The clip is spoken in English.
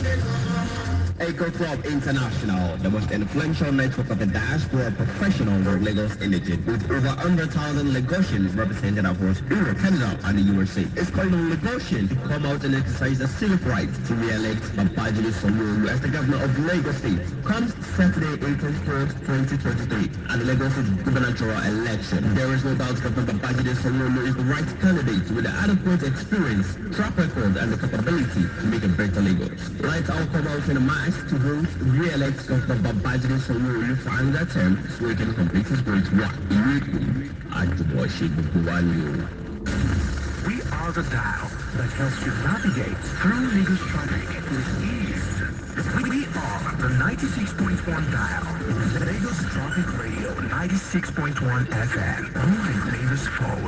Eco Club International, the most influential network of the diaspora professionals of Lagos Energy, with over 100,000 Lagosians represented across Europe, Canada, and the USA. It's calling on Lagosians to come out and exercise their civic right to re-elect Babajide Sanwo-Olu as the governor of Lagos State. Comes Saturday, April 4th, 2023, at the Lagos State gubernatorial election. There is no doubt that Babajide Sanwo-Olu is the right candidate with the adequate experience, track record, and the capability to make a better Lagos. Let's all come out in a mass to vote re-elect Dr. Babajide Sanwo-Olu for another term so he can complete his great work. Immediately, We are the dial that helps you navigate through Lagos traffic with ease. We are the 96.1 dial, Lagos Traffic Radio 96.1 FM, moving Lagos forward.